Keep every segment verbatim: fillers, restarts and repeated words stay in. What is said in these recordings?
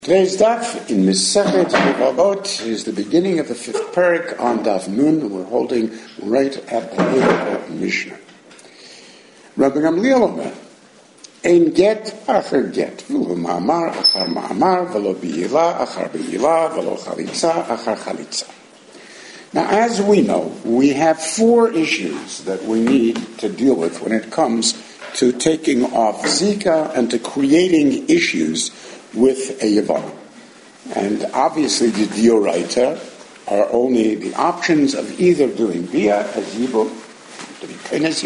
Today's daf in Masechet Yevamot is the beginning of the fifth parak on Daf Nun, and we're holding right at the end of the Mishnah. Rabbi Gamliel Omer, Ein get achar get, v'lo ma'amar achar ma'amar, v'lo b'yila achar b'yila, v'lo chalitza achar chalitza. Now, as we know, we have four issues that we need to deal with when it comes to taking off Zika and to creating issues with a Yavama. And obviously the Dioraita are only the options of either doing Bia as Yibum, to be Kenes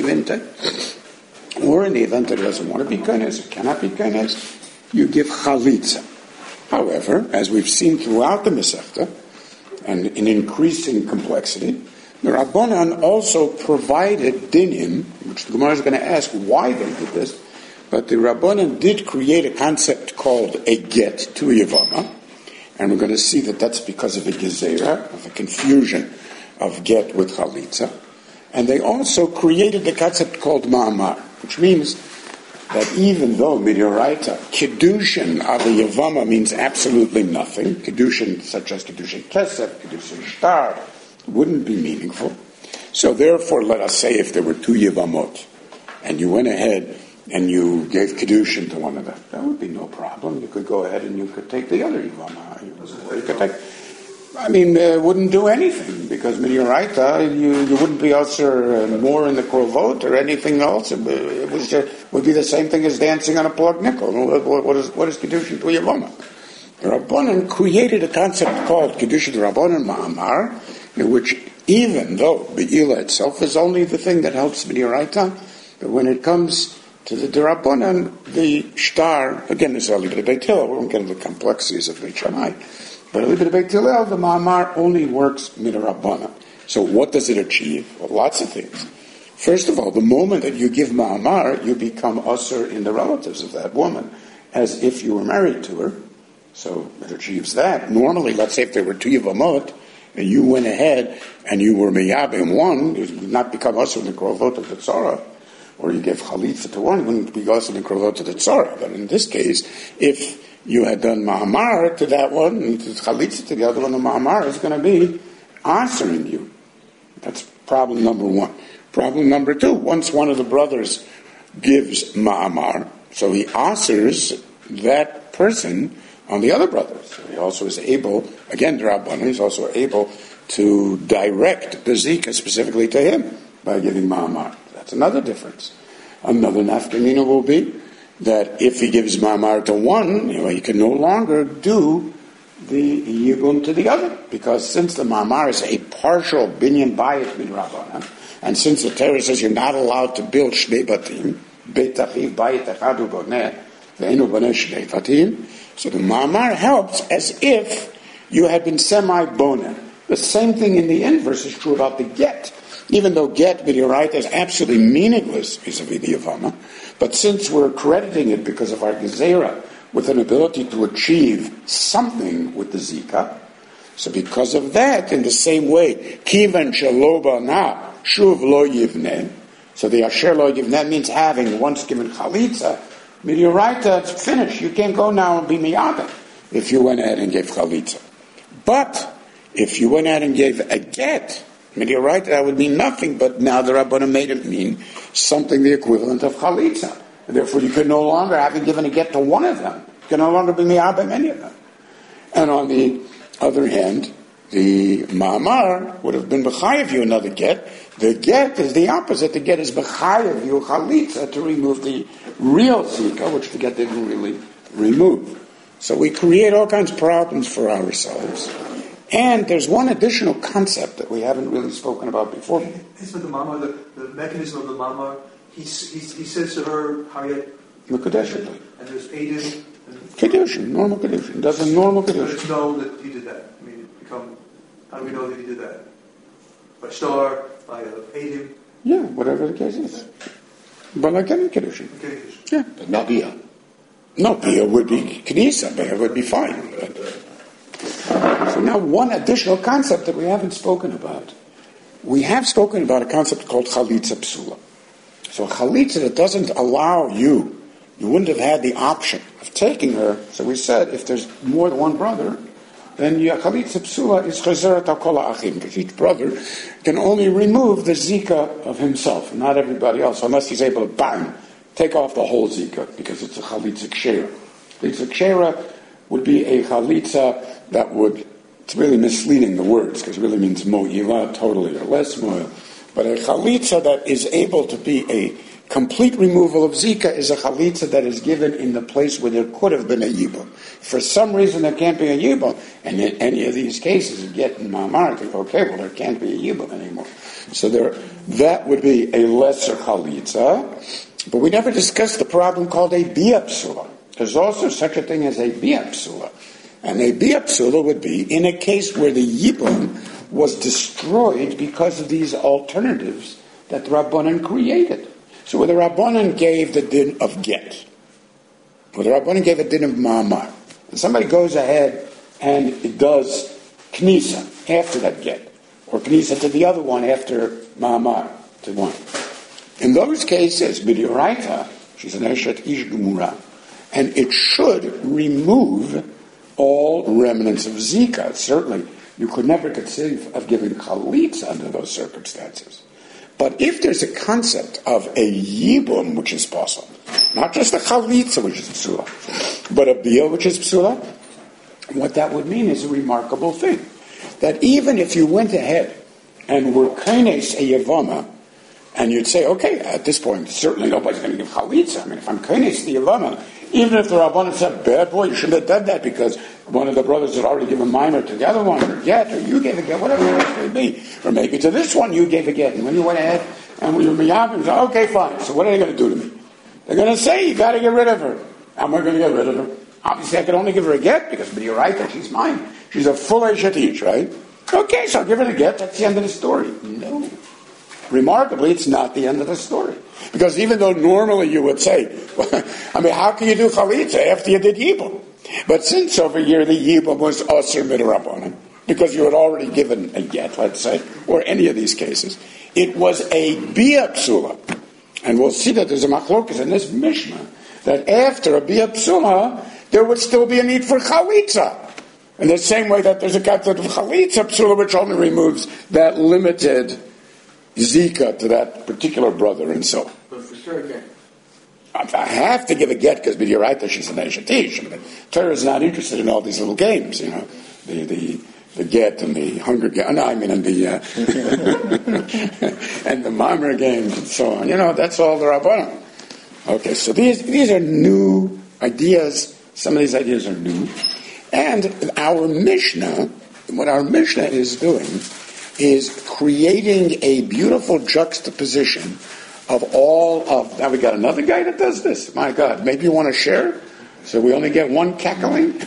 Yivinte, or in the event that it doesn't want to be Kenes, it cannot be Kenes, you give Chalitza. However, as we've seen throughout the Masechta, and in increasing complexity, the Rabbanan also provided dinim, which the Gemara is going to ask why they did this, but the Rabbanan did create a concept called a get to a Yavama, and we're going to see that that's because of a gezerah, of a confusion of get with chalitza. And they also created the concept called ma'amar, which means that even though midioraita, kiddushin of a Yavama means absolutely nothing, kiddushin such as kiddushin kesef, kiddushin shtar, wouldn't be meaningful. So therefore, let us say if there were two Yavamot, and you went ahead and you gave Kedushin to one of them, that would be no problem. You could go ahead and you could take the other Yavama. You could take, I mean, it uh, wouldn't do anything, because Midioraita, you, you wouldn't be also uh, more in the Krovot or anything else. It, it was uh, would be the same thing as dancing on a plug nickel. What, what is what is Kedushin to a Yavama? The Rabbanan created a concept called Kedushin Rabbanan Ma'amar, in which even though Be'ila itself is only the thing that helps Midioraita, but when it comes to the Derabanan, the shtar, again, there's a little bit of Beit Hillel, we won't get into the complexities of Beit Shammai, but a little bit of Beit Hillel, the Ma'amar only works Midirabanan. So what does it achieve? Well, lots of things. First of all, the moment that you give Ma'amar, you become usher in the relatives of that woman, as if you were married to her. So it achieves that. Normally, let's say if there were two Yavamot, and you went ahead and you were Miyabim one, you would not become usher in the Krovot of the Tzara, or you gave chalitza to one, wouldn't be also in krovot to the tzara. But in this case, if you had done ma'amar to that one, and chalitza to the other one, the ma'amar is going to be answering you. That's problem number one. Problem number two, once one of the brothers gives ma'amar, so he answers that person on the other brother. So he also is able, again, the Rabbanan is also able to direct the zika specifically to him by giving ma'amar. That's another difference. Another nafkamina will be that if he gives ma'amar to one, you know, he can no longer do the yibum to the other, because since the ma'amar is a partial binyan bayit min Rabbanan, and since the Torah says you're not allowed to build shnei batim, beit achiv bayit echad uboneh ve'enu boneh shnei batim, so the ma'amar helps as if you had been semi-boneh. The same thing in the inverse is true about the get. Even though get Midioraita is absolutely meaningless vis-a-vis the Yavama, but since we're crediting it because of our Gezerah with an ability to achieve something with the Zika, so because of that, in the same way, Kivan Shaloba Na Shuv Lo Yivneh, so the Asher Lo Yivneh means having once given Chalitza, Midioraita, it's finished. You can't go now and be Miyada if you went ahead and gave Chalitza. But if you went ahead and gave a get, Midioraita, that would mean nothing, but now the Rabbanan made it mean something the equivalent of Chalitza. And therefore you could no longer, having given a get to one of them, you can no longer be Miyabim any of them. And on the other hand, the Ma'amar would have been B'chayev you another get. The get is the opposite. The get is B'chayev you Chalitza to remove the real Zika, which the get didn't really remove. So we create all kinds of problems for ourselves. And there's one additional concept that we haven't really spoken about before. It's with the mama, the, the mechanism of the mama. He, he, he says to her, Hayat, Mekudeshet. And there's Aiden. Kedushin, normal Kedushin. Does a normal Kedushin. Let us know that he did that. I mean, it become, how do we know that he did that? By Shtar, by uh, Aiden? Yeah, whatever the case is. But like any Kedushin. Kedushin. Yeah. But not Bia. No, Bia would be Knisa, Bia would be fine. But, so now one additional concept that we haven't spoken about. We have spoken about a concept called Chalitza Psula. So Chalitza that doesn't allow you you wouldn't have had the option of taking her. So we said, if there's more than one brother, then your chalitza psula is chazeret al kol ha'achim, because each brother can only remove the zika of himself, not everybody else, unless he's able to bang, take off the whole zika, because it's a chalitza kshera. Chalitza kshera would be a chalitza that would, it's really misleading the words, because it really means mo'ila, totally, or less mo'il. But a chalitza that is able to be a complete removal of zika is a chalitza that is given in the place where there could have been a yibum. For some reason there can't be a yibum, and in any of these cases you get in Ma'amar, okay, well there can't be a yibum anymore. So there, that would be a lesser chalitza, but we never discussed the problem called a biapsula. There's also such a thing as a biapsula. And a biapsula would be in a case where the yibum was destroyed because of these alternatives that the Rabbanan created. So where the Rabbanan gave the din of get, where the Rabbanan gave a din of ma'amar, and somebody goes ahead and it does knisa after that get, or knisa to the other one after ma'amar to one. In those cases, b'dioraita, she's an eshet ish gemura, and it should remove all remnants of zika. Certainly, you could never conceive of giving chalitza under those circumstances. But if there's a concept of a yibum, which is possible, not just a chalitza, which is psula, but a bia, which is psula, what that would mean is a remarkable thing. That even if you went ahead and were kaines a yavama, and you'd say, okay, at this point, certainly nobody's going to give chalitza. I mean, if I'm kaines the yavama, even if the Rabbanan said, bad boy, you shouldn't have done that because one of the brothers had already given minor to the other one, or get, or you gave a get, whatever it may be. Or maybe to this one you gave a get. And when you went ahead and we were miyabim, said, okay, fine. So what are they going to do to me? They're going to say, you got to get rid of her. And we're going to get rid of her. Obviously, I can only give her a get because, but you're right that she's mine. She's a full eshet ish, right? Okay, so I'll give her the get. That's the end of the story. No. Remarkably, it's not the end of the story. Because even though normally you would say, I mean, how can you do chalitza after you did yibum? But since over here the yibum was asur midrabanan, because you had already given a get, let's say, or any of these cases, it was a bia psula. And we'll see that there's a machlokas in this Mishnah, that after a bia psula, there would still be a need for chalitza. In the same way that there's a concept of chalitza psula, which only removes that limited zika to that particular brother and so on. But for sure, again. I have to give a get because you're right that she's an eshet ish. I mean, Torah is not interested in all these little games, you know, the the, the get and the hunger game. No, I mean, and the uh, and the mamer games and so on. You know, that's all the Rabbanan. Okay, so these these are new ideas. Some of these ideas are new, and our Mishnah, what our Mishnah is doing, is creating a beautiful juxtaposition of all of, now we got another guy that does this. My God, maybe you want to share? So we only get one cackling?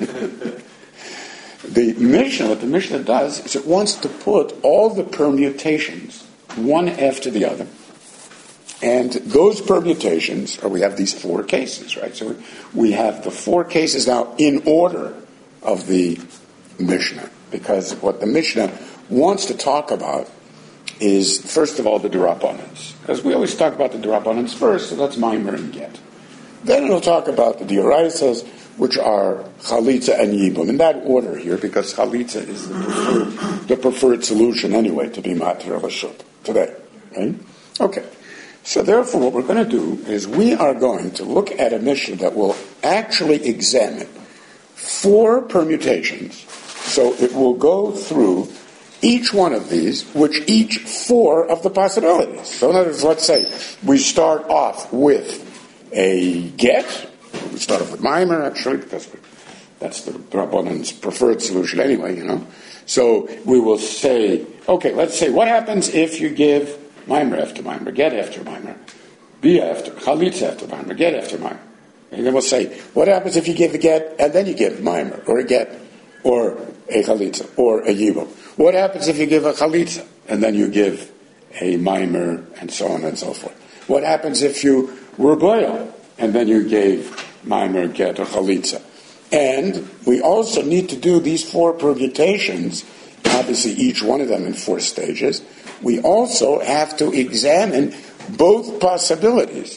The Mishnah, what the Mishnah does is it wants to put all the permutations one after the other. And those permutations, or we have these four cases, right? So we have the four cases now in order of the Mishnah. Because what the Mishnah wants to talk about is, first of all, the D'Rabbanans. Because we always talk about the D'Rabbanans first, so that's Maimer and Get. Then it'll talk about the D'Oraisas, which are Chalitza and Yibum, in that order here, because Chalitza is the preferred, the preferred solution anyway to be Matir L'Shut today. Right? Okay. So therefore, what we're going to do is we are going to look at a Mishnah that will actually examine four permutations. So it will go through each one of these, which each four of the possibilities. So in other words, let's say we start off with a get. We start off with Maimer, actually, because that's the Rabbanan's preferred solution anyway, you know. So we will say, okay, let's say, what happens if you give Maimer after Maimer, get after Maimer, Bia after, Chalitza after Maimer, get after Maimer. And then we'll say, what happens if you give a get and then you give Maimer, or a get, or a Chalitza, or a Yibum? What happens if you give a Chalitza and then you give a Maimer, and so on and so forth? What happens if you were Boil and then you gave Maimer, get, or Chalitza? And we also need to do these four permutations, obviously each one of them in four stages. We also have to examine both possibilities.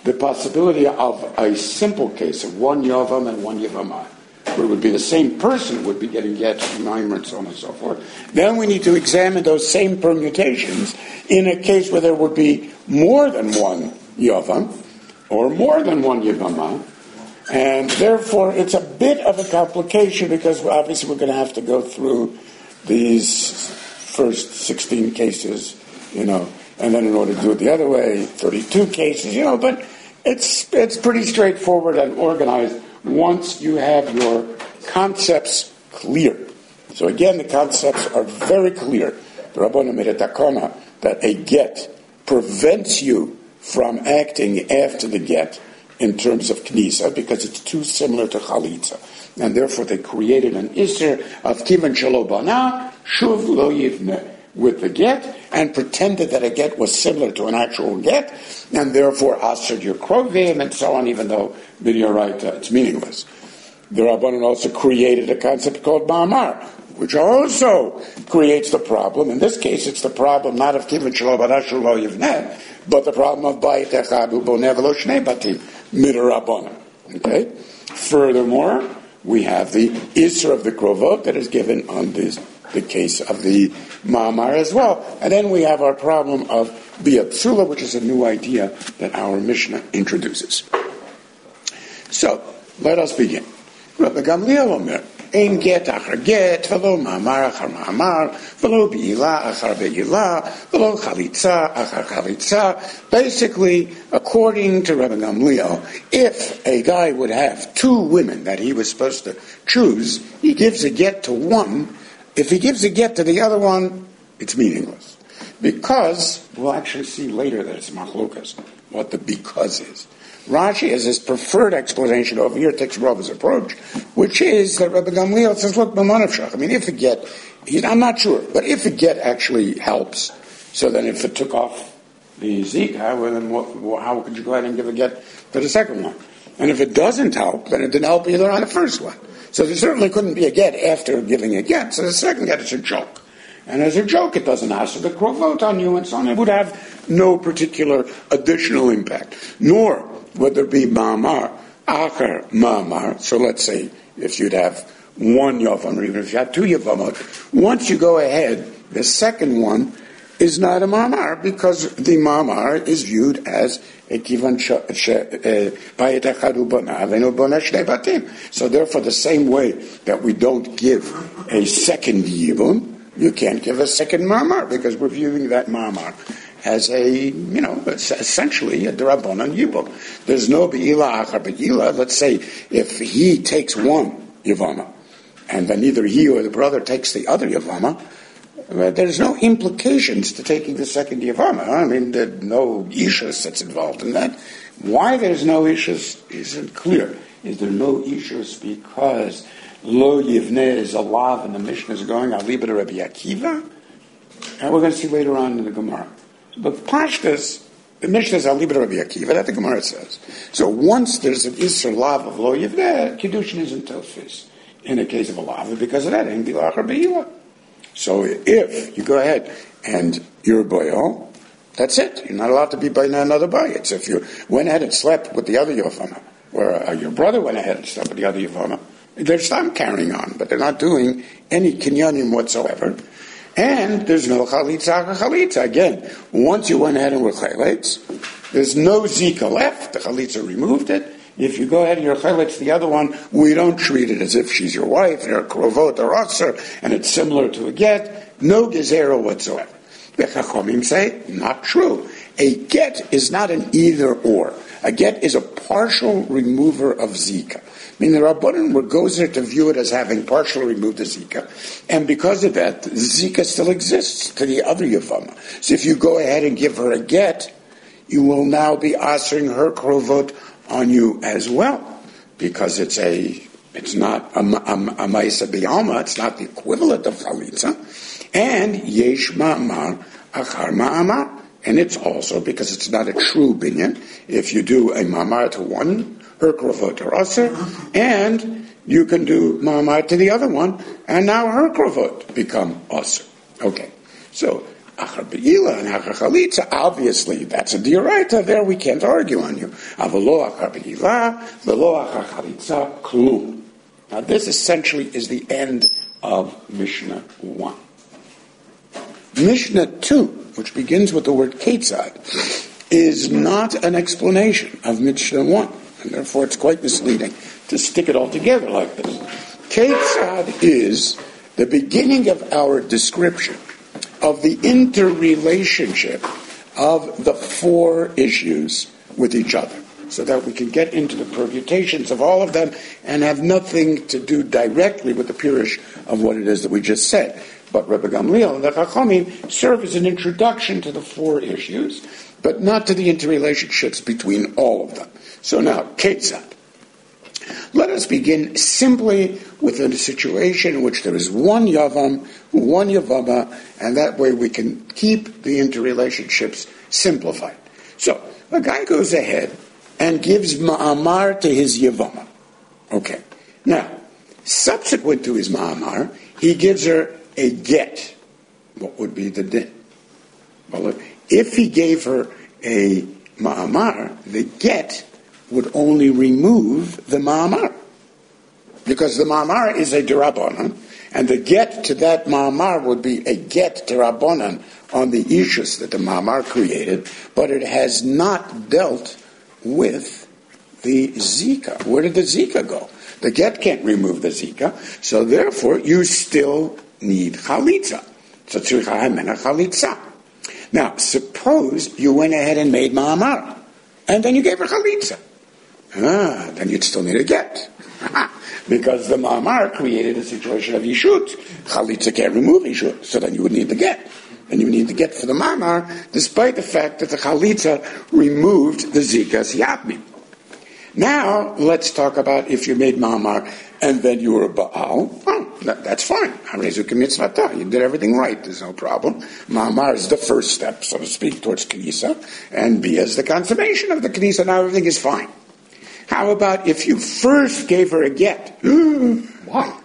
the possibility of a simple case of one Yavam and one Yavama, where it would be the same person would be getting get Maimer and so on and so forth. Then we need to examine those same permutations in a case where there would be more than one Yavam or more than one Yavama. And therefore it's a bit of a complication because obviously we're going to have to go through these first sixteen cases, you know, and then in order to do it the other way, thirty-two cases, you know, but it's it's pretty straightforward and organized once you have your concepts clear. So again, the concepts are very clear. The Rabbanan made a takana that a get prevents you from acting after the get in terms of knisa because it's too similar to chalitza. And therefore they created an isser of kivan shelo bana, shuv lo yivne, with the get, and pretended that a get was similar to an actual get, and therefore ashered your krovim, and so on, even though, you're right, uh, it's meaningless. The Rabbanan also created a concept called ma'amar, which also creates the problem. In this case, it's the problem not of kivan shelo bana shuv lo yivne, but the problem of bayit echad u'bonev lo shnei batim midrabanan. Okay? Furthermore, we have the isser of the krovot that is given on this the case of the ma'amar as well. And then we have our problem of bia psula, which is a new idea that our Mishnah introduces. So, let us begin. Rabbi Gamliel Omer, ein get achar get, v'lo ma'amar achar ma'amar, v'lo be'ilah achar be'ilah, v'lo chalitza achar chalitza. Basically, according to Rabbi Gamliel, if a guy would have two women that he was supposed to choose, he gives a get to one. If he gives a get to the other one, it's meaningless. Because, we'll actually see later that it's machlokas, what the because is. Rashi has his preferred explanation over here, takes Rabbi's approach, which is that Rabbi Gamliel says, look, I mean, if a get, I'm not sure, but if a get actually helps, so then if it took off the zika, well, then what, how could you go ahead and give a get to the second one? And if it doesn't help, then it didn't help either on the first one. So there certainly couldn't be a get after giving a get. So the second get is a joke. And as a joke, it doesn't ask the krovot on you and so on. It would have no particular additional impact. Nor would there be ma'amar, achar ma'amar. So let's say if you'd have one yavam, or even if you had two yavamot, once you go ahead, the second one is not a ma'amar because the ma'amar is viewed as a kivan bayit echad u'bonav ve'no bona shnei batim. So therefore, the same way that we don't give a second yibum, you can't give a second ma'amar because we're viewing that ma'amar as a, you know, it's essentially a derabanan yibum. There's no be'ilah achar be'ilah. Let's say if he takes one yavama and then either he or the brother takes the other yavama, there's no implications to taking the second yavama. I mean, there's no ishus that's involved in that. Why there's no ishus isn't clear. Is there no ishus because lo yivneh is a lav and the Mishnah is going aliba to Rabbi Akiva? And we're going to see later on in the Gemara. But Pashtas, the Mishnah is aliba to Rabbi Akiva, that the Gemara says. So once there's an isser lav of lo yivneh, Kiddushin isn't tofis in the case of a lav because of that. Ain't bilach or be'ilah. So if you go ahead and you're a boyo, that's it. You're not allowed to be by another bayit. So if you went ahead and slept with the other yavama, or uh, your brother went ahead and slept with the other yavama, they're still carrying on, but they're not doing any kinyanim whatsoever. And there's no chalitza or chalitza. Again, once you went ahead and were chalitz, there's no zika left. The chalitza removed it. If you go ahead and you're chalitz the other one, we don't treat it as if she's your wife, you're a krovot or aser, and it's similar to a get. No gezerah whatsoever. The Chachamim say, not true. A get is not an either or. A get is a partial remover of zika. I mean, the Rabbanan were gozer to view it as having partially removed the zika, and because of that, zika still exists to the other yavama. So if you go ahead and give her a get, you will now be asering her krovot on you as well, because it's a, it's not a, a, a ma'isa b'alma, it's not the equivalent of chalitza, and yesh ma'amar achar ma'amar, and it's also because it's not a true binyan. If you do a ma'amar to one, her krovot are aser, and you can do ma'amar to the other one, and now her krovot become aser. Okay, so achar be'ila and achar chalitza, obviously that's a dioraita. There we can't argue on you. Avalo achar be'ila, velo achar chalitza, klum. Now this essentially is the end of Mishnah one. Mishnah two, which begins with the word ketzad, is not an explanation of Mishnah one, and therefore it's quite misleading to stick it all together like this. Ketzad is the beginning of our description of the interrelationship of the four issues with each other, so that we can get into the permutations of all of them and have nothing to do directly with the pirush of what it is that we just said. But Rebbe Gamliel and the Chachamim serve as an introduction to the four issues, but not to the interrelationships between all of them. So now, ketzad. Let us begin simply with a situation in which there is one yavam, one yavama, and that way we can keep the interrelationships simplified. So, a guy goes ahead and gives ma'amar to his yavama. Okay. Now, subsequent to his ma'amar, he gives her a get. What would be the din? Well, if he gave her a ma'amar, the get would only remove the ma'amar. Because the ma'amar is a derabanan, and the get to that ma'amar would be a get derabanan on the ishus that the ma'amar created, but it has not dealt with the zika. Where did the zika go? The get can't remove the zika, so therefore you still need chalitza. So tzricha hamena chalitza. Now, suppose you went ahead and made ma'amar, and then you gave her chalitza. Ah, then you'd still need a get. Because the ma'amar created a situation of yishut. Chalitza can't remove yishut, so then you would need the get. And you would need the get for the ma'amar, despite the fact that the chalitza removed the zikas yabmi. Now, let's talk about if you made ma'amar and then you were a Baal. Oh, that, that's fine. You did everything right. There's no problem. Ma'amar is the first step, so to speak, towards Knisa, and Bia is the consummation of the Knisa. Now everything is fine. How about if you first gave her a get? Why?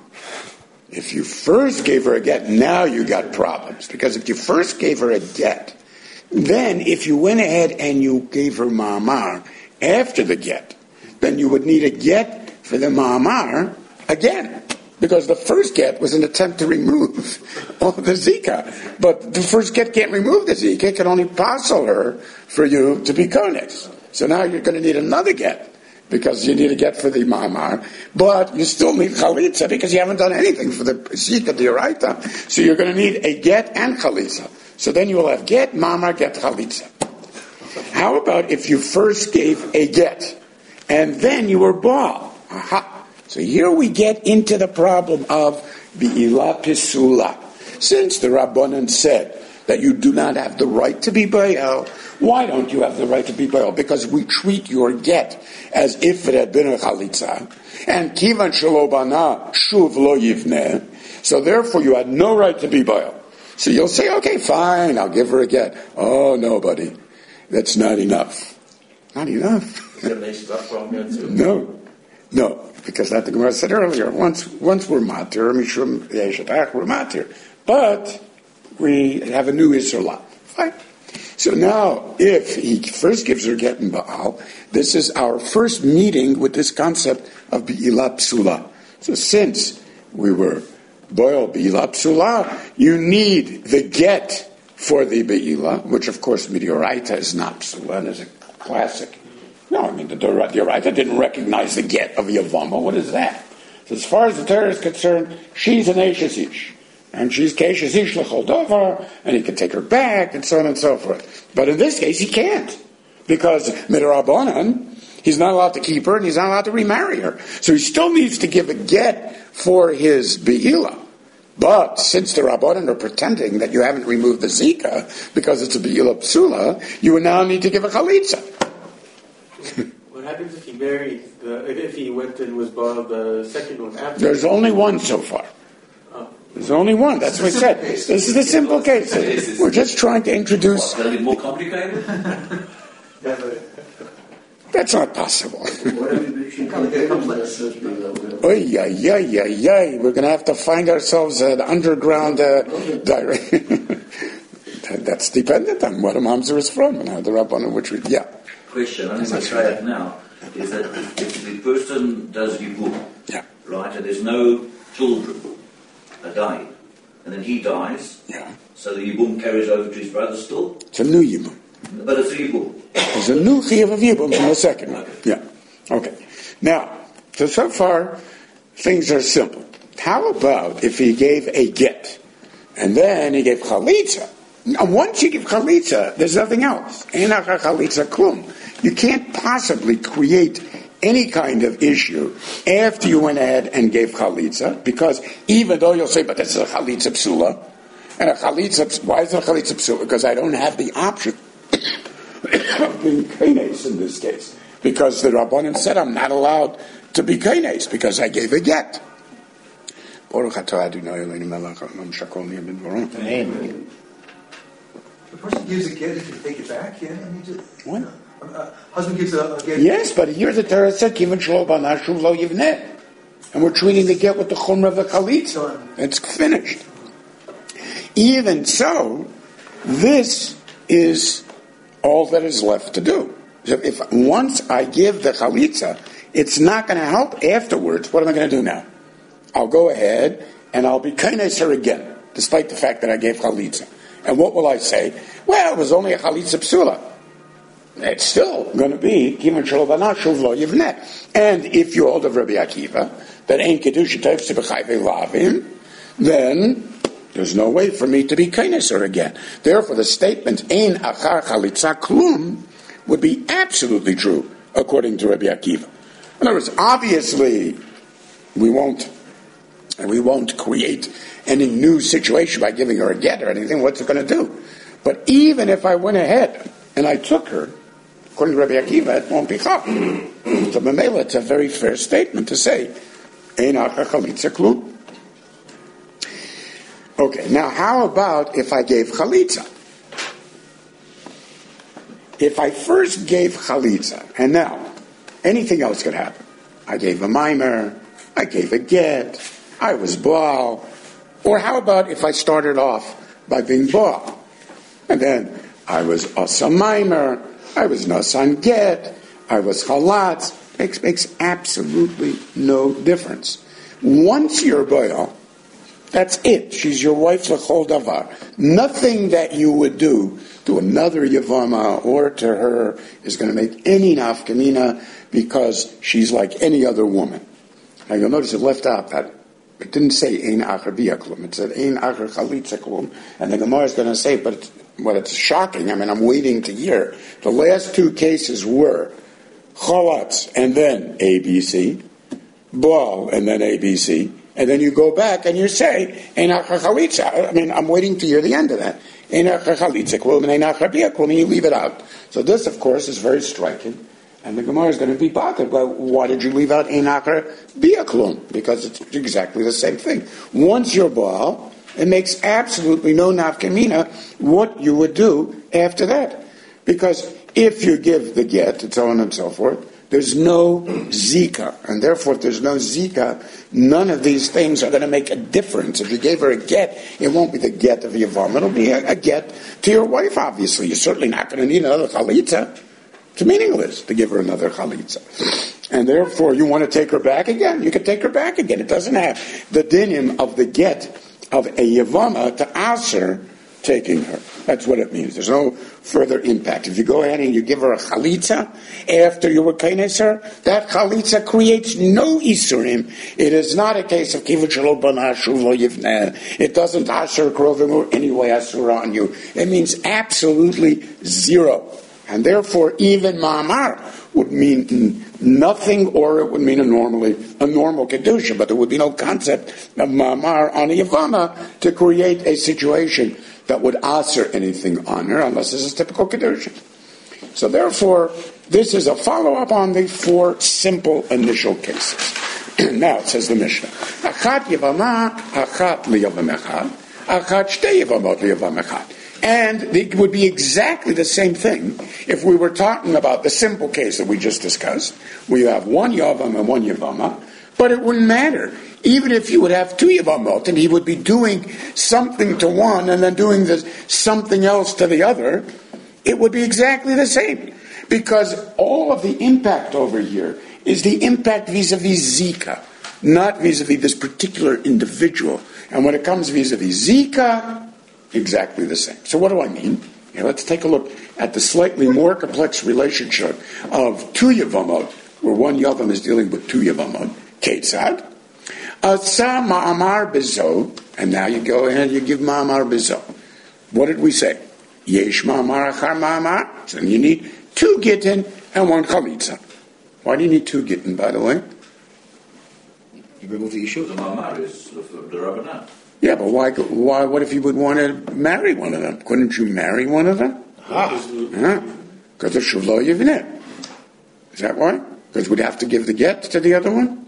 If you first gave her a get, now you got problems. Because if you first gave her a get, then if you went ahead and you gave her ma'amar after the get, then you would need a get for the ma'amar again. Because the first get was an attempt to remove all the zika. But the first get can't remove the zika. It can only passel her for you to be konex. So now you're going to need another get, because you need a get for the ma'amar, but you still need chalitza because you haven't done anything for the zika d'oraita. So you're going to need a get and chalitza. So then you will have get, ma'amar, get, chalitza. How about if you first gave a get and then you were Baal? Aha. So here we get into the problem of bi'ila pisula. Since the Rabbanan said that you do not have the right to be Baal, why don't you have the right to be Baal? Because we treat your get as if it had been a chalitza. And kivan shelo bana shuv lo yivneh. So therefore you had no right to be Baal. So you'll say, okay, fine, I'll give her a get. Oh, no, buddy. That's not enough. Not enough. No. No, because like the Gemara said earlier, once once we're matir, mishum yeshatach, we're matir. But we have a new Yisrael. Fine. So now, if he first gives her get in Baal, this is our first meeting with this concept of Be'ilah Psula. So since we were Boil Be'ilah Psula, you need the get for the Be'ilah, which of course Midioraita is not Psula, and is a classic. No, I mean, the Doraita didn't recognize the get of Yavama. What is that? So as far as the Torah is concerned, she's an Eishes Ish. And she's Keishes Ish L'chol Dovar, and he can take her back, and so on and so forth. But in this case, he can't. Because Midrabanan, he's not allowed to keep her, and he's not allowed to remarry her. So he still needs to give a get for his Be'ilah. But since the Rabbanan are pretending that you haven't removed the Zika, because it's a Be'ilah Psula, you now need to give a Chalitza. What happens if he married, the, if he went and was bought the second one after? There's only one so far. Oh. There's only one. That's what I said. This is the simple case. We're just trying to introduce... What, more complicated? That's not possible. Oy, yeah, yeah, yeah, yeah. We're going to have to find ourselves an underground uh, direct. that's dependent on what a mamzer is from and how the Rabbanan would treat. Yeah. Question, I'm going to try it now, is that if the person does yibum, yeah. right, and there's no children, a guy, and then he dies, yeah. so the yibum carries over to his brother still? It's a new yibum. But it's a yibum. There's a new chiyuv of yibum from the second one. Okay. Yeah. Okay. Now, so, so far, things are simple. How about if he gave a get, and then he gave chalitza? Now, once you give chalitza, there's nothing else. Einacha chalitza klum. You can't possibly create any kind of issue after you went ahead and gave chalitza, because even though you'll say, but this is a chalitza psula, and a chalitza, why is it a chalitza psula? Because I don't have the option of being kaines in this case. Because the Rabbanim said I'm not allowed to be kaines because I gave a get. Amen. The person gives a get, he can take it back, yeah? I mean, just, what? Uh, husband gives a, a get. Yes, but here the Torah said, "Kivan shlo banashuv lo yivneh," and we're treating the get with the chumrah of the chalitza. It's finished. Even so, this is all that is left to do. So if once I give the chalitza, it's not going to help afterwards. What am I going to do now? I'll go ahead and I'll be kaines her again, despite the fact that I gave chalitza. And what will I say? Well, it was only a chalitza psula. It's still going to be kiman shelo banashuv lo yivneh. And if you hold of Rabbi Akiva that ein kedusha toivse b'chayvei lavim, then there's no way for me to be kaines her again. Therefore, the statement ein achar chalitza klum would be absolutely true according to Rabbi Akiva. In other words, obviously, we won't, we won't create any new situation by giving her a get or anything. What's it going to do? But even if I went ahead and I took her, according to Rabbi Akiva, it won't be chal. So Mamela, it's a very fair statement to say, Ein acha chalitza klum. Okay, now how about if I gave chalitza? If I first gave chalitza, and now anything else could happen. I gave a mimer, I gave a get, I was baal, or how about if I started off by being baal, and then I was asa mimer, I was nasan get, I was chalatz. Makes makes absolutely no difference. Once you're baal, that's it. She's your wife l'chol davar. Nothing that you would do to another Yavama or to her is going to make any nafkamina because she's like any other woman. Now you'll notice it left out that it didn't say ein acher biaklum. It said ein acher chalitza klum. And the Gemara is going to say, but it's, well, it's shocking. I mean, I'm waiting to hear. The last two cases were chalatz and then A B C, baal and then A B C, and then you go back and you say ein acher chalitza. I mean, I'm waiting to hear the end of that. And you leave it out. So this, of course, is very striking. And the Gemara is going to be bothered. Well, why did you leave out ein acher biaklum? Because it's exactly the same thing. Once you're baal, it makes absolutely no nafkamina what you would do after that. Because if you give the get, and so on and so forth, there's no zika. And therefore, if there's no zika, none of these things are going to make a difference. If you gave her a get, it won't be the get of Yavam. It'll be a, a get to your wife, obviously. You're certainly not going to need another chalitza. It's meaningless to give her another chalitza. And therefore, you want to take her back again, you can take her back again. It doesn't have the dinim of the get of a Yavama to aser taking her. That's what it means. There's no further impact. If you go ahead and you give her a chalitza after you were kaines her, that chalitza creates no isurim. It is not a case of kivat shelo banashuv lo yivneh. It doesn't asher krovim or any way asur on you. It means absolutely zero. And therefore, even ma'amar would mean nothing, or it would mean a normally a normal kedusha, but there would be no concept of ma'amar on a yavama to create a situation that would answer anything on her, unless this is typical kedusha. So therefore, this is a follow-up on the four simple initial cases. Now, it says the Mishnah, Achat yavama, achat liyavam echad, achat shtei yavamot liyavam echad. And it would be exactly the same thing if we were talking about the simple case that we just discussed. We have one yavam and one yavama, but it wouldn't matter. even if you would have two Yevamot and he would be doing something to one and then doing the something else to the other, it would be exactly the same. Because all of the impact over here is the impact vis-a-vis Zika, not vis-a-vis this particular individual. And when it comes vis-a-vis Zika, exactly the same. So what do I mean? Yeah, let's take a look at the slightly more complex relationship of two Yevamot, where one Yavam is dealing with two Yevamot. Ketzad. Asa ma'amar bezo, and now you go ahead and you give ma'amar bezo. What did we say? Yesh ma'amar achar ma'amar. So you need two gittin and one chalitza. Why do you need two gittin, by the way? You remove the issue. The ma'amar is the Rabbanan. Yeah, but why? Why? What if you would want to marry one of them? Couldn't you marry one of them? Ah, because of shuvlo yivneh. Is that why? Because we'd have to give the get to the other one.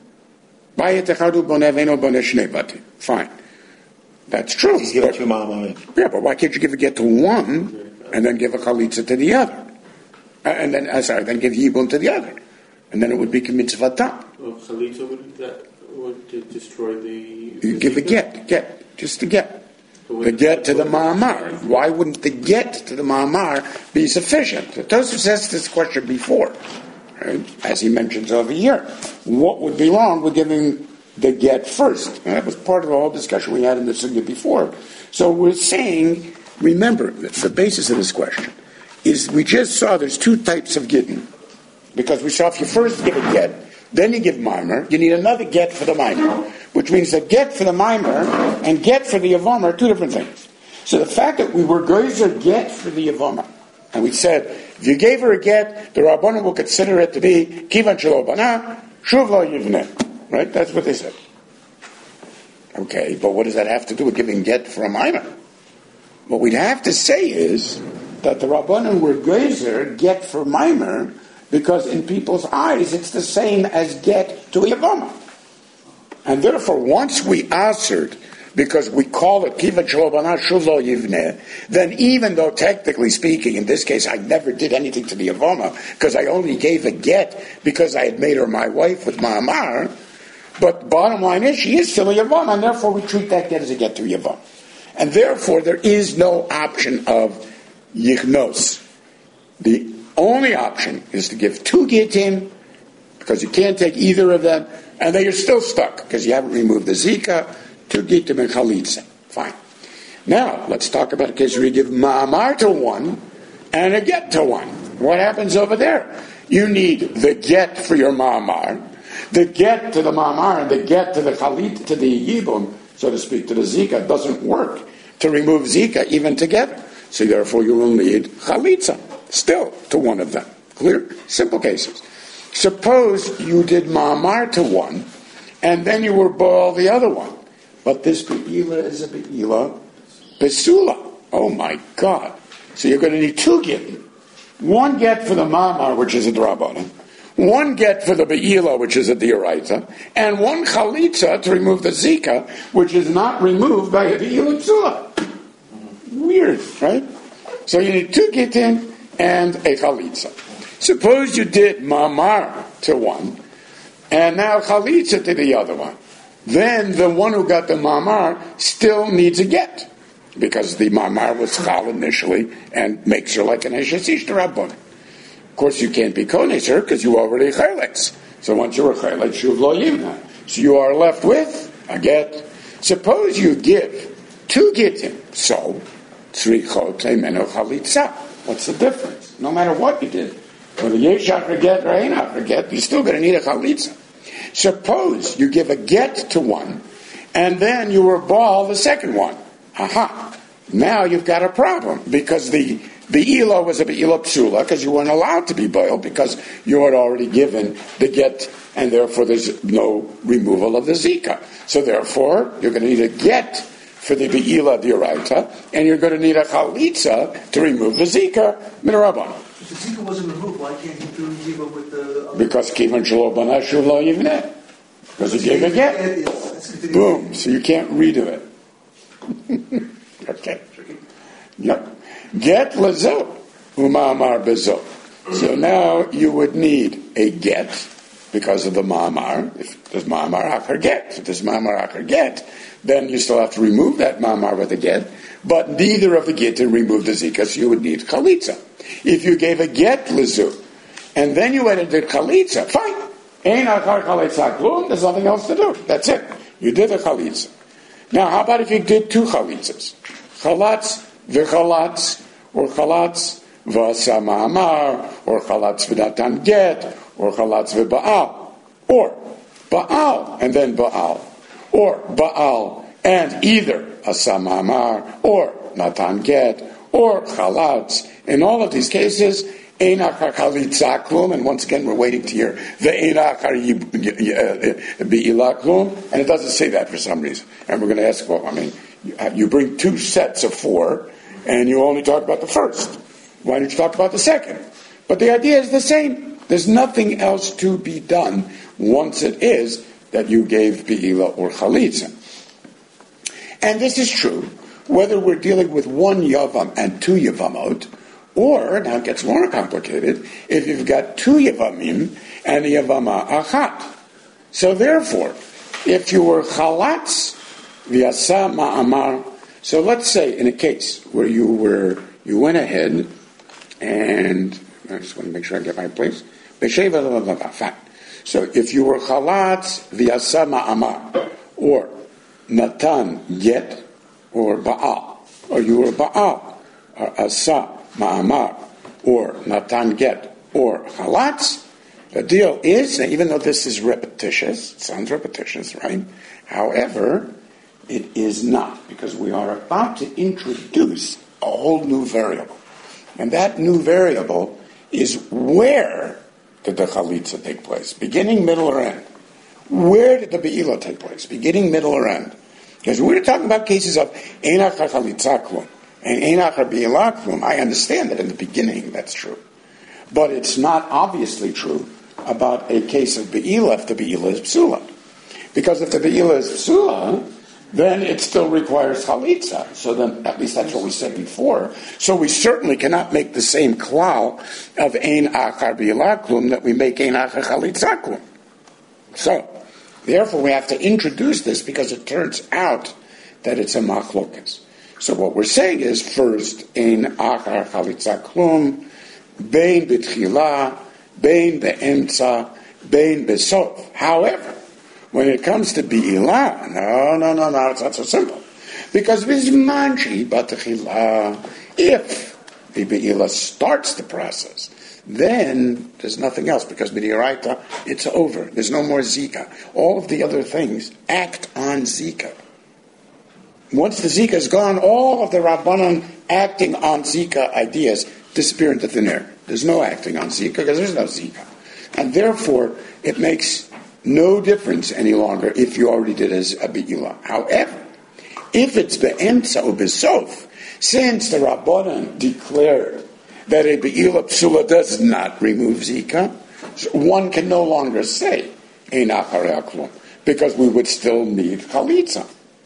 Fine, that's true. He's giving two ma'amar. Yeah, but why can't you give a get to one and then give a chalitza to the other, and then uh, sorry, then give yibum to the other, and then it would be mitzvata. Well, chalitza would that would destroy the. You give a get, get, just a get. The get to the ma'amar. Why wouldn't the get to the ma'amar be sufficient? So Tosfos asked this question before, right? As he mentions over here. What would be wrong with giving the get first? And that was part of the whole discussion we had in the sugya before. So we're saying, remember, the basis of this question is we just saw there's two types of gittin. Because we saw if you first give a get, then you give mimer, you need another get for the mimer, which means that get for the mimer and get for the yavam are two different things. So the fact that we were going to get for the yavam, and we said, if you gave her a get, the Rabbanan will consider it to be kivan shelo bana, shuv lo yivneh. Right? That's what they said. Okay, but what does that have to do with giving get for a mimer? What we'd have to say is that the Rabbanan were geyser get for mimer because in people's eyes it's the same as get to a yavama. And therefore, once we answered, because we call it kivan shelo bana shuv lo yivneh, then even though technically speaking, in this case, I never did anything to the yavama because I only gave a get because I had made her my wife with ma'amar, but bottom line is she is still a yavama, and therefore we treat that get as a get to yavam. And therefore, there is no option of yichnos. The only option is to give two gittin, because you can't take either of them, and then you're still stuck, because you haven't removed the zika, two gittin and chalitza. Fine. Now, let's talk about a case where you give ma'amar to one, and a get to one. What happens over there? You need the get for your ma'amar, the get to the ma'amar, and the get to the chalit, to the yibum, so to speak, to the zika, doesn't work to remove zika even together. So therefore you will need chalitza, still, to one of them. Clear? Simple cases. Suppose you did ma'amar to one, and then you were boil the other one. But this be'ila is a be'ila besula. Oh my God. So you're going to need two gittin. One get for the ma'amar, which is a drabanan, one get for the be'ila, which is a dioraita, and one chalitza to remove the zika, which is not removed by a be'ila besula. Weird, right? So you need two gittin and a chalitza. Suppose you did ma'amar to one, and now chalitza to the other one. Then the one who got the ma'amar still needs a get, because the ma'amar was chal initially and makes her like an eshesish d'Rabbanan. Of course, you can't be kones her because you already chayletz. So once you're a chayletz, shuv lo yimna. So you are left with a get. Suppose you give two gittin, so tzrichot emeno chalitza. What's the difference? No matter what you did, whether yeshach or get or ain't or get, you're still going to need a chalitza. Suppose you give a get to one, and then you were ball the second one. Aha! Now you've got a problem because the be'ila was a be'ila psula because you weren't allowed to be boiled because you had already given the get, and therefore there's no removal of the zika. So therefore you're going to need a get for the be'ila dioraita, and you're going to need a chalitza to remove the zika minarabana. If the zika wasn't removed, why can't you do zika with the other? Because kivan shelo bana shuv lo yivneh. Because you gave a get. Boom. So you can't redo it. Okay. Yep. Get lezo umamar bezo. So now you would need a get because of the ma'amar. If there's ma'amar achar get, if there's ma'amar achar get, then you still have to remove that ma'amar with a get, but neither of the get to remove the zika, so you would need chalitza. If you gave a get lezu, and then you went into chalitza, fine. Ein achar chalitza klum, there's nothing else to do. That's it. You did a chalitza. Now, how about if you did two chalitzas? Chalatz v'chalatz, or chalatz v'asa ma'amar, or chalatz v'natan get, or chalatz v'ba'al, or ba'al, and then ba'al, or ba'al, and either asa ma'amar, or natan get, or chalatz. In all of these cases, ein achar chalitza klum, and once again we're waiting to hear the ein achar bi'ila klum, and it doesn't say that for some reason. And we're going to ask, well, I mean, you bring two sets of four, and you only talk about the first. Why don't you talk about the second? But the idea is the same. There's nothing else to be done once it is that you gave bi'ila or chalitza. And this is true whether we're dealing with one yavam and two yavamot, or, now it gets more complicated, if you've got two yavamim and a yavama achat. So therefore, if you were chalatz v'yasa ma'amar, so let's say in a case where you were, you went ahead and, I just want to make sure I get my place, fine. So if you were chalatz v'yasa ma'amar, or natan get, or ba'al, or you were ba'al, or asa ma'amar, or natan get, or chalatz, the deal is, even though this is repetitious, it sounds repetitious, right? However, it is not, because we are about to introduce a whole new variable. And that new variable is where did the chalitza take place? Beginning, middle, or end? Where did the be'ila take place? Beginning, middle, or end? Because we're talking about cases of ein achar chalitza klum and ein achar bi'ila klum. I understand that in the beginning that's true. But it's not obviously true about a case of be'ila if the be'ila is psula. Because if the be'ila is psula, then it still requires chalitza. So then, at least that's what we said before. So we certainly cannot make the same klal of ein achar bi'ila klum that we make ein achar chalitza klum. So, therefore, we have to introduce this because it turns out that it's a machlokas. So what we're saying is, first, ein achar chalitza klum, bein b'tchila, bein be'emtza, bein besof. However, when it comes to bi'ila, no, no, no, no, it's not so simple. Because vizmanchi b'tchila, if the bi'ila starts the process, then there's nothing else, because b'dioraita, it's over. There's no more zika. All of the other things act on zika. Once the zika is gone, all of the Rabbanan acting on zika ideas disappear into thin air. There's no acting on zika, because there's no zika. And therefore, it makes no difference any longer if you already did as a bi'ila. However, if it's be'emtza or besof, since the Rabbanan declared that a be'ila psula does not remove zika, one can no longer say ein achar klum, because we would still need chalitza.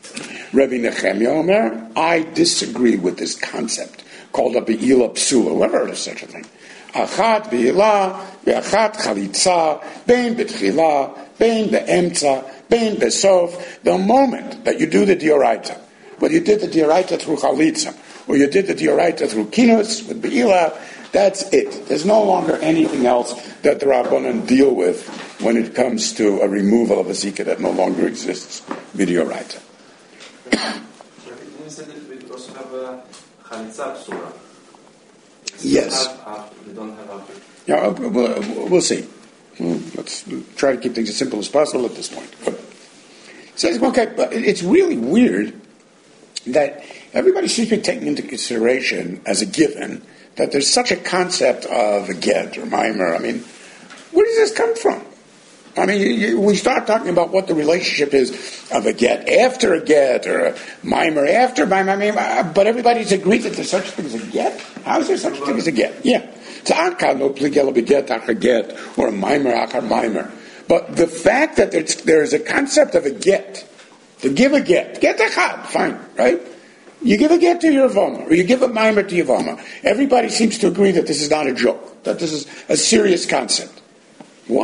Rabbi Nechemia Omer, I disagree with this concept called a be'ila psula. Who ever heard of such a thing? Achat be'ila, ve'achat chalitza, bein betchila, bein be'emtza, bein besof. The moment that you do the dioraita, whether you did the dioraita through chalitza, or you did the dioraita through kinus with be'ila, that's it. There's no longer anything else that the Rabbanan deal with when it comes to a removal of a zika that no longer exists, b'dioraita. You said that we also have a chalitza psula. Yes. We don't have after. Yeah, we'll, we'll see. Let's try to keep things as simple as possible at this point. But it says, okay, but it's really weird that everybody seems to be taking into consideration as a given that there's such a concept of a get or mimer. I mean, where does this come from? I mean, you, you, we start talking about what the relationship is of a get after a get or a mimer after mimer. I mean, uh, but everybody's agreed that there's such a thing as a get. How is there such a thing as a get? Yeah. Tza'anka no pligel beget achar get or a mimer achar mimer. But the fact that there's, there is a concept of a get, to give a get, get echad, fine, right? You give a get to your Yavama, or you give a mimer to your Yavama. Everybody seems to agree that this is not a joke, that this is a serious concept. Whoa.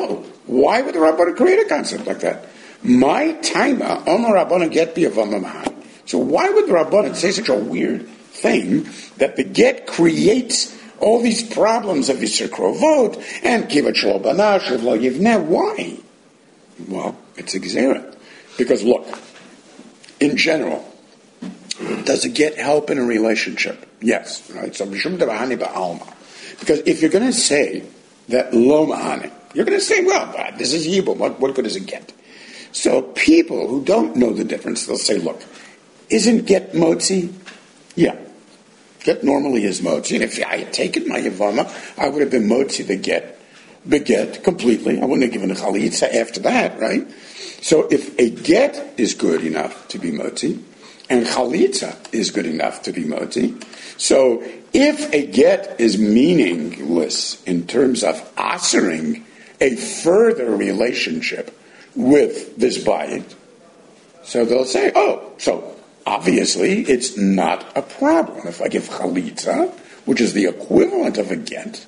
Why would the Rabbanan create a concept like that? My taima, Omer Rabbanan get biyavama mahani. So why would the Rabbanan say such a weird thing that the get creates all these problems of Yisur Krovot and Kivat Shlo Banash of Lo Yivneh? Why? Well, it's a Gzera. Because look, in general, does it get help in a relationship? Yes, right? So Mishum Devahani Ba'alma. Because if you're going to say that Lo Mahani, you're going to say, well, this is Yibum. What, what good does it get? So people who don't know the difference, they'll say, look, isn't get motzi? Yeah. Get normally is motzi. And if I had taken my Yavama, I would have been motzi the get, beget completely. I wouldn't have given a chalitza after that, right? So if a get is good enough to be motzi, and chalitza is good enough to be motzi, so if a get is meaningless in terms of asering a further relationship with this bayit, so they'll say, oh, so obviously it's not a problem. If I give chalitza, which is the equivalent of a get,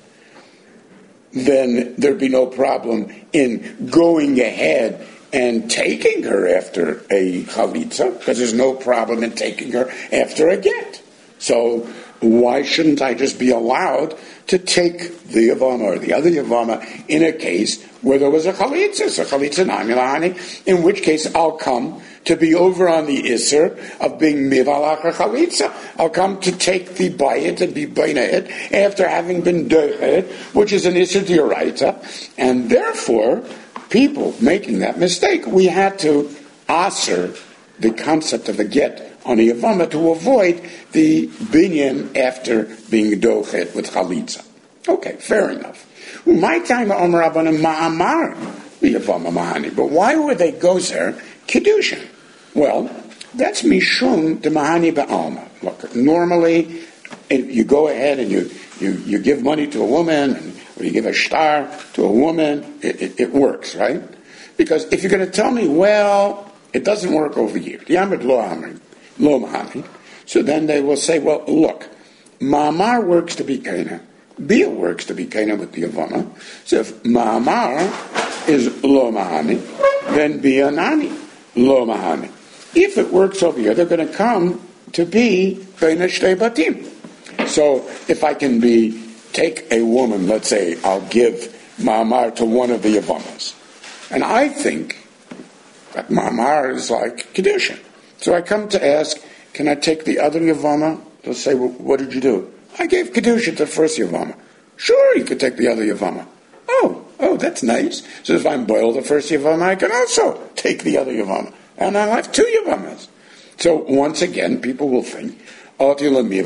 then there'd be no problem in going ahead and taking her after a chalitza, because there's no problem in taking her after a get. So why shouldn't I just be allowed to take the Yavama or the other Yavama in a case where there was a chalitza, so chalitza namilahani, in which case I'll come to be over on the Isser of being mivalach or chalitza. I'll come to take the bayit and be bainahit after having been doichet, which is an Isser d'oraita, and therefore people making that mistake, we had to aser the concept of a get on a Yavama to avoid the binyan after being dochet with chalitza. Okay, fair enough. My time Omer Rabbanan ma'amar Yavama mahani, but why would they go there kedushin? Well, that's mishum de mahani ba'alma. Look, normally you go ahead and you, you, you give money to a woman, and, or you give a star to a woman, it, it, it works, right? Because if you're going to tell me, well, it doesn't work over here, yamid lo amrin, lo mahani, so then they will say, well, look, ma'amar works to be kaina, bia works to be kaina with the Yavama, so if ma'amar is lo mahani, then bia nani, lo mahani. If it works over here, they're going to come to be kaina shtei batim. So if I can be, take a woman, let's say, I'll give ma'amar to one of the Yavamas, and I think that ma'amar is like kedushin. So I come to ask, can I take the other Yavama? They'll say, well, what did you do? I gave kedushin to the first Yavama. Sure, you could take the other Yavama. Oh, oh, that's nice. So if I'm boiled the first Yavama, I can also take the other Yavama. And I'll have two Yavamas. So once again, people will think, they'll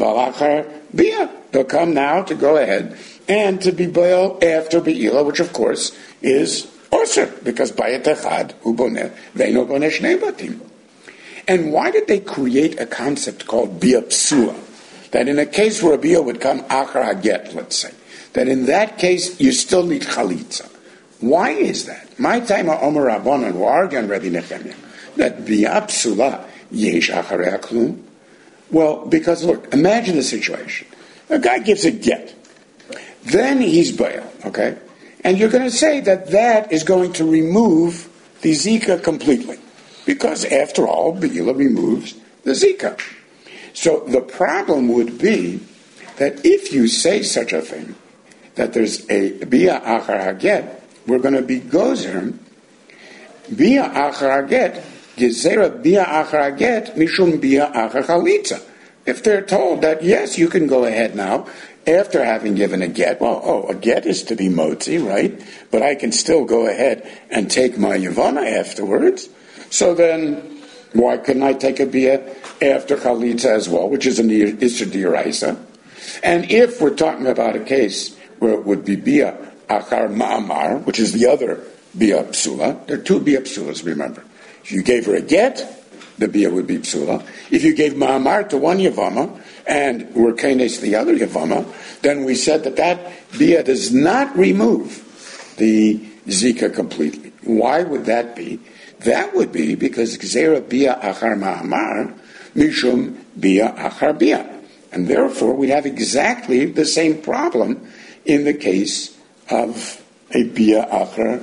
come now to go ahead and to be boiled after Be'ila, which of course is osir, because bayit echad uboneh ve'ino boneh shnei batim. And why did they create a concept called bia psula? That in a case where a bia would come achar haget, let's say, that in that case you still need chalitza. Why is that? My time Omer Rabbanan who argue on Rabbi Nechemia that bia psula yesh acharei klum. Well, because look, imagine the situation. A guy gives a get, then he's bail, okay, and you're going to say that that is going to remove the zika completely. Because, after all, Be'ila removes the Zika. So the problem would be that if you say such a thing, that there's a Bia Achar Haget, we're going to be Gozer, Bia Achar Haget, Gezerah Bia Achar Haget, Mishum Bia Achar Chalitza. If they're told that, yes, you can go ahead now, after having given a get, well, oh, a get is to be motzi, right? But I can still go ahead and take my Yavana afterwards. So then, why couldn't I take a bia after chalitza as well, which is an Isser d'oraisa? And if we're talking about a case where it would be bia achar ma'amar, which is the other bia psula, there are two bia psulas, remember. If you gave her a get, the bia would be psula. If you gave ma'amar to one yavama and were kaines the other yavama, then we said that that bia does not remove the zika completely. Why would that be? That would be because Gzera Bia Achar Ma'amar Mishum Bia Achar Bia. And therefore we have exactly the same problem in the case of a Bia Achar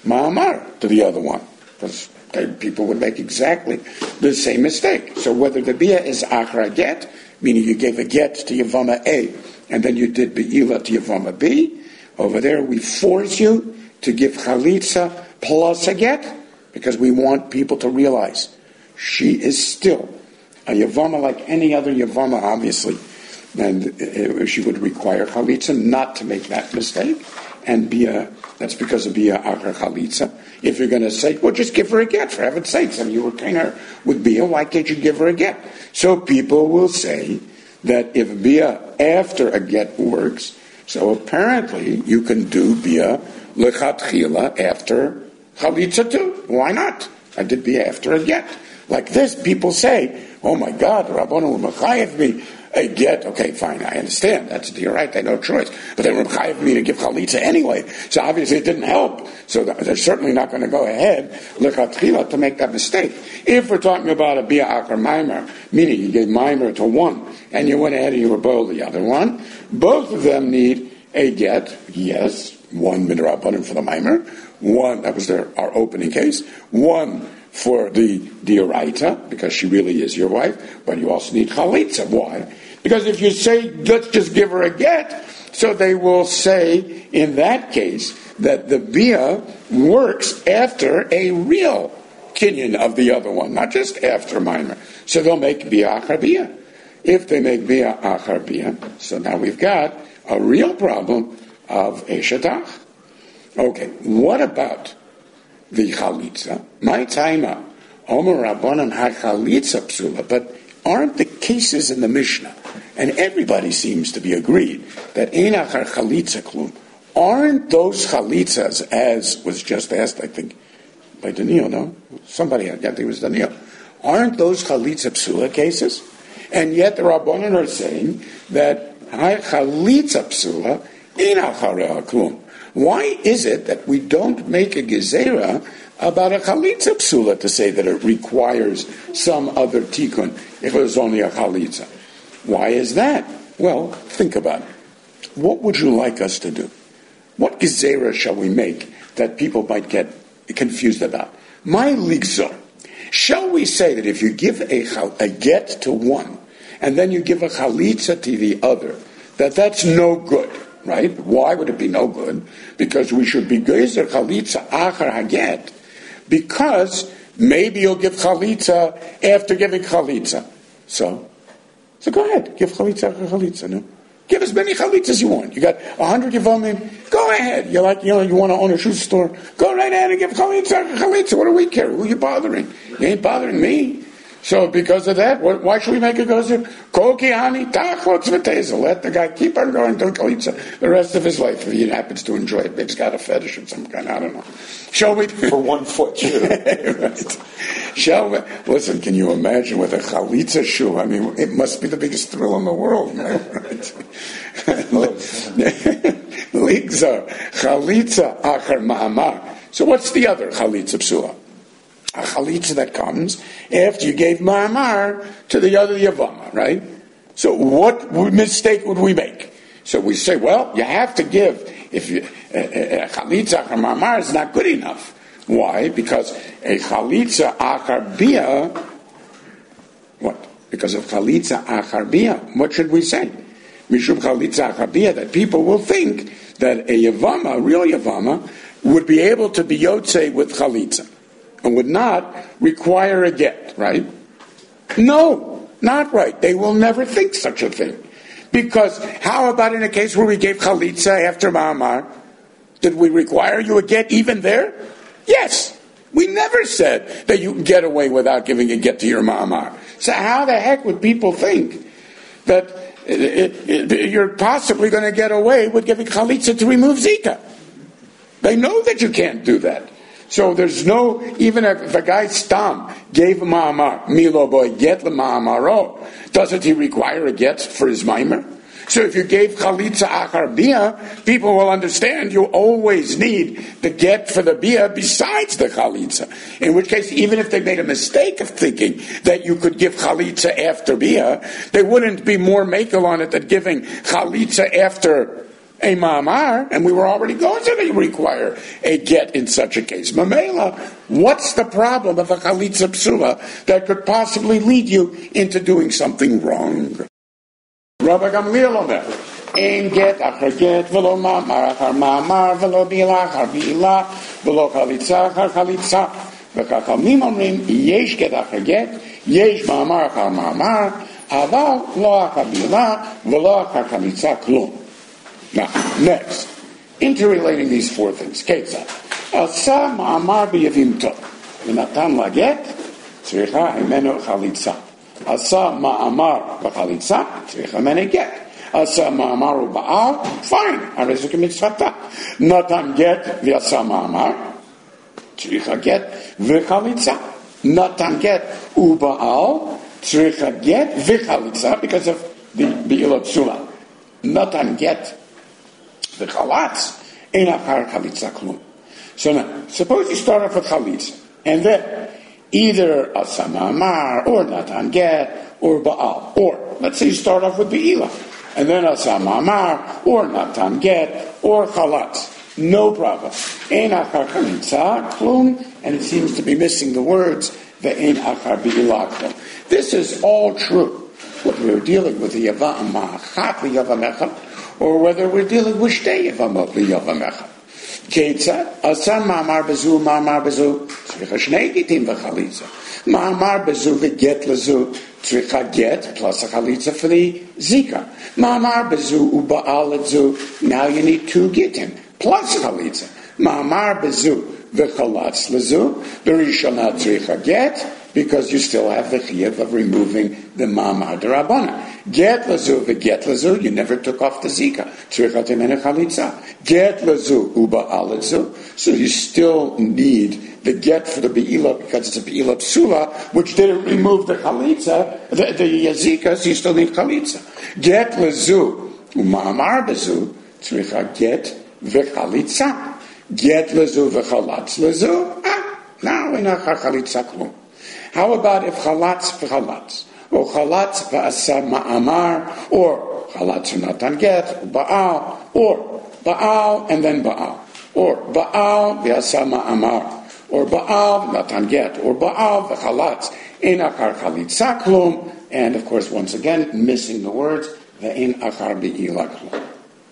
ma'amar to the other one. Because people would make exactly the same mistake. So whether the bia is achar get, meaning you gave a get to Yavama A, and then you did be'ila to Yavama B, over there we force you to give chalitza plus a get, because we want people to realize she is still a Yavama like any other Yavama, obviously. And she would require chalitza not to make that mistake, and bia, that's because of bia achar chalitza. If you're going to say, well, just give her a get, for heaven's sakes. I mean, you retain her with bia, why can't you give her a get? So people will say that if bia after a get works, so apparently you can do bia lechatchila after chalitza too. Why not? I did bia after a get. Like this, people say, oh my God, Rabbanu will mechayev me a get. Okay, fine, I understand. That's your right, they had no choice. But they were mechayev me to give chalitza anyway. So obviously it didn't help. So they're certainly not going to go ahead lechatchila to make that mistake. If we're talking about a bia achar maimer, meaning you gave maimer to one, and you went ahead and you were bold the other one, both of them need a get, yes, one midrabanan for the maimer, one, that was their, our opening case, one for the dioraita, because she really is your wife, but you also need chalitza. Why? Because if you say, let's just give her a get, so they will say, in that case, that the bia works after a real kinyan of the other one, not just after minor. So they'll make bia achar bia. If they make bia achar bia, so now we've got a real problem of eshatach. Okay, what about the chalitza? My taima, Omer Rabbanan ha-chalitza psula, but aren't the cases in the Mishnah, and everybody seems to be agreed, that ein achar chalitza klum, aren't those chalitzas, as was just asked, I think, by Daniel, no? Somebody, I think it was Daniel. Aren't those chalitza psula cases? And yet the Rabbanan are saying that chalitza psula ein achar klum. Why is it that we don't make a gezerah about a chalitza psula to say that it requires some other tikkun if it was only a chalitza? Why is that? Well, think about it. What would you like us to do? What gezerah shall we make that people might get confused about? My ligzor. Shall we say that if you give a, a get to one and then you give a chalitza to the other, that that's no good? Right? Why would it be no good? Because we should be gezer chalitza achar haget, because maybe you'll give chalitza after giving chalitza. So, so go ahead, give chalitza achar chalitza. No, give as many chalitzas you want. You got a hundred yevamim. Go ahead. You like, you know, you want to own a shoe store. Go right ahead and give chalitza achar chalitza. What do we care? Who are you bothering? You ain't bothering me. So because of that, what, why should we make a gozer? Kol kihani tachotz v'tezel. Let the guy keep on going to chalitza the rest of his life if he happens to enjoy it. Maybe he's got a fetish of some kind. I don't know. Shall we? For one foot shoe. Right. Shall we? Listen, can you imagine with a chalitza shoe? I mean, it must be the biggest thrill in the world. Right? Ligza chalitza achar ma'amar. So what's the other chalitza psula? A chalitza that comes after you gave ma'amar to the other yavama, right? So what mistake would we make? So we say, well, you have to give. If you, a chalitza achar ma'amar is not good enough. Why? Because a chalitza achar bia, what? Because of chalitza achar bia. What should we say? Mishum chalitza achar bia, that people will think that a yavama, a real yavama, would be able to be yotze with chalitza, and would not require a get, right? No, not right. They will never think such a thing. Because how about in a case where we gave chalitza after ma'amar? Did we require you a get even there? Yes. We never said that you can get away without giving a get to your ma'amar. So how the heck would people think that it, it, it, you're possibly going to get away with giving chalitza to remove zika? They know that you can't do that. So there's no, even if a guy stam gave a ma'amar, milo boy get the ma'amaro, doesn't he require a get for his mimer? So if you gave chalitza achar bia, people will understand you always need the get for the bia besides the chalitza. In which case, even if they made a mistake of thinking that you could give chalitza after bia, they wouldn't be more makel on it than giving chalitza after a ma'amar, and we were already going to require a get in such a case. Mamela, what's the problem of a chalitza psula that could possibly lead you into doing something wrong? Rabbi Gamliel Omer, ein get achar get, v'lo ma'amar achar ma'amar, v'lo bi'ila achar bi'ila, v'lo chalitza achar chalitza. V'chachamim omrim, yesh get achar get, yesh ma'amar achar ma'amar, aval lo achar bi'ila, v'lo achar chalitza klum. Now, next, interrelating these four things. Ketzad. Asa ma'amar b'yavimto. V'natan laget, tzricha himenu chalitza. Asa ma'amar b'chalitza, tzricha himenu get. Asa ma'amar u'ba'al, fine. Arezik mitzvata. Natan get v'asa ma'amar, tzricha get v'chalitza. Natan get u'ba'al, tzricha get v'chalitza, because of the bi'ila psula. Natan get the chalatz, ein achar chalitza klum. So now, suppose you start off with chalitza, and then either asa ma'amar, or natan get, or baal, or let's say you start off with be'ila, and then asa ma'amar, or natan get, or chalatz. No problem. Ein achar chalitza klum, and it seems to be missing the words the ein achar be'ila klum. This is all true. Whether we're dealing with the yavama ma'achat l'yavamecha, or whether we're dealing with shtei yavamot l'yavamecha. Ketzad, asa ma'amar bezu, ma'amar bezu, tzricha shnei gitim v'chalitza. Ma'amar bezu v'get lezu, tzricha get plus a chalitza for the zika. Ma'amar bezu u'ba'al lezu, now you need two gitim plus chalitza. Ma'amar bezu v'chalatz lezu, b'rishona tzricha get, because you still have the chiyuv of removing the ma'amar d'Rabbanan. Get lazu, get lazu, you never took off the zika. Tzricha temenu chalitza. Get lazu, uba'al lazu. So you still need the get for the be'ila, because it's a be'ila psula, which didn't remove the chalitza, the, the zika, so you still need chalitza. Get lazu, uma'amar bezu, tzricha get v'chalitza. Get lazu v'chalatz lazu. Ah, now we know chalitza klum. How about if chalatz v'chalatz, or chalatz v'asa ma'amar, or chalatz v'natan get, or ba'al, or ba'al and then ba'al, or ba'al v'asa ma'amar, or ba'al v'natan get, or ba'al v'chalatz, ein achar chalitza klum, and of course once again missing the words ve'ein achar be'ila klum.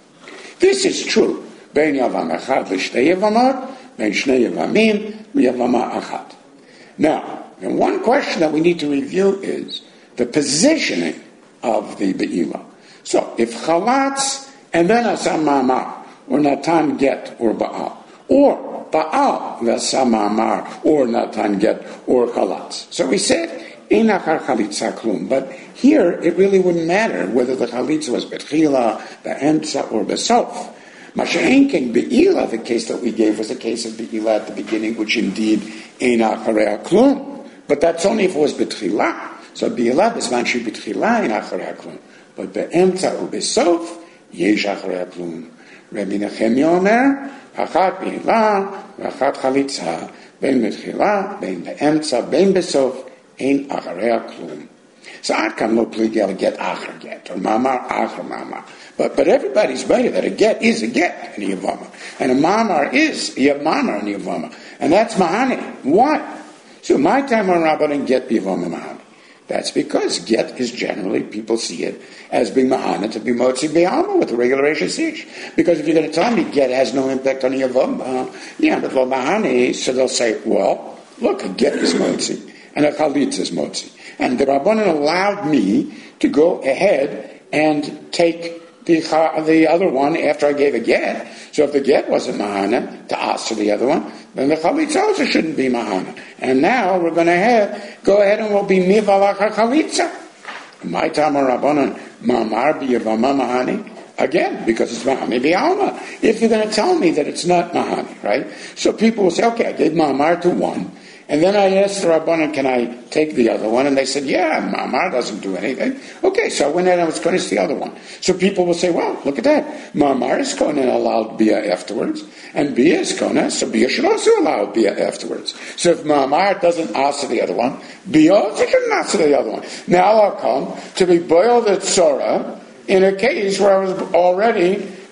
This is true. Bein yavam echad l'shtei yavamot, bein shnei yavamim v'yavama achad. Now, and one question that we need to review is the positioning of the be'ila. So, if chalatz and then asa ma'amar, or natan get, or ba'al, or ba'al v'asa ma'amar, or natan get, or chalatz. So we said, ein achar chalitza klum. But here, it really wouldn't matter whether the chalitza was betchila, be'emtza, or besof. Masha'enken be'ila, the case that we gave was a case of be'ila at the beginning, which indeed ein acharei klum. But that's only if it was betchila. So be'ila b'zman she betchila ein acharei klum. But be'emtza or besof, yesh acharei klum. Rabbi Nechemia omer, achat be'ila, achat chalitza, ben betchila, ben be'emtza, ben besof, ein acharei klum. So I can no pligel get achar get, or mamar achar mamar. But but everybody's better that a get is a get in Yavama. And a mamar is a mamar in Yavama. And that's mahani. Why? So my time on Rabbanan get Yavama mahani. That's because get is generally, people see it as being mahana to be motzi be'alma with the regular Reish Sish. Because if you're going to tell me get has no impact on Yavama, yeah, but lo mahani, so they'll say, well, look, a get is motzi, and a chalitz is motzi. And the Rabbanan allowed me to go ahead and take the the other one after I gave a get. So if the get wasn't mahana to ask for the other one, then the chalitza also shouldn't be mahana. And now we're going to have, go ahead and we'll be mivalach chalitza. My time on Rabbanan, mamar b'yavama mahani. Again, because it's mahani b'alma. If you're going to tell me that it's not mahani, right? So people will say, okay, I gave mamar to one. And then I asked the Rabbanan, can I take the other one? And they said, yeah, Ma'amar doesn't do anything. Okay, so I went in and I was going to the other one. So people will say, well, look at that. Ma'amar is going to allow Bia afterwards. And Bia is going to, so Bia should also allow Bia afterwards. So if Ma'amar doesn't answer the other one, Bia also shouldn't answer the other one. Now I'll come to be boiled at Sora in a case where I was already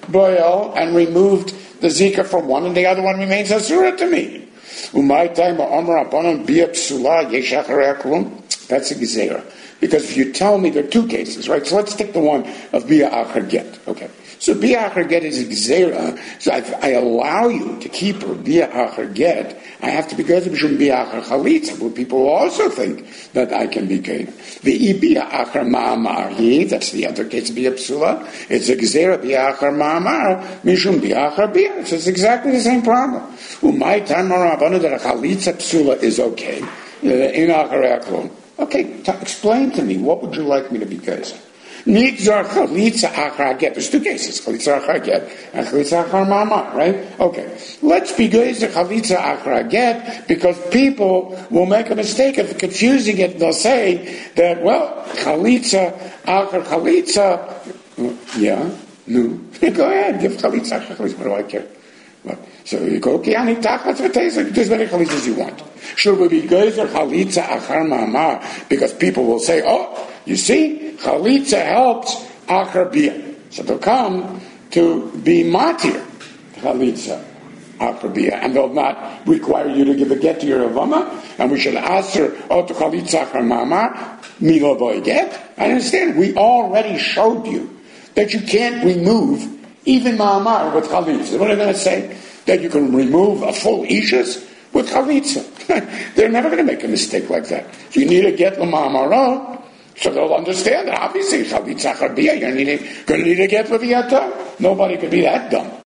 boil and removed the zika from one, and the other one remains asura to me. That's a gezerah. Because if you tell me there are two cases, right? So let's take the one of bia achar get. Okay. So bia achar get is a gezerah. So I, I allow you to keep her bia achar get. I have to be good to bia achar chalitza. But people also think that I can be kain. The bia achar ma'amar. That's the other case of bia psula. It's a gezerah bia achar ma'amar. Mishum bia achar bia. So it's exactly the same problem. Umay tamar rabanu that a chalitza psula is okay. In achar eklum. Okay, t- explain to me, what would you like me to be geyser? Nigzar chalitza achar get. There's two cases, chalitza achar get and chalitza achar mama, right? Okay, let's be geyser chalitza achar get, because people will make a mistake of confusing it. They'll say that, well, chalitza achar chalitza, yeah, no. Go ahead, give chalitza achar chalitza, what do I care? What? So you go, okay, ani tachas v'teisa, do as many chalitzas as you want. Should we be geyser chalitza achar ma'amar? Because people will say, oh, you see, chalitza helps achar bia. So they'll come to be matir chalitza achar bia, and they'll not require you to give a get to your avama, and we should answer, oh, to chalitza achar ma'amar, milo boy get. I understand, we already showed you that you can't remove even ma'amar with chalitza. What are they going to say? That you can remove a full ishus with chalitza. They're never going to make a mistake like that. You need to get l'ma'amara, so they'll understand that obviously chalitza achar bia, you're going to need to get l'viyata. Nobody could be that dumb.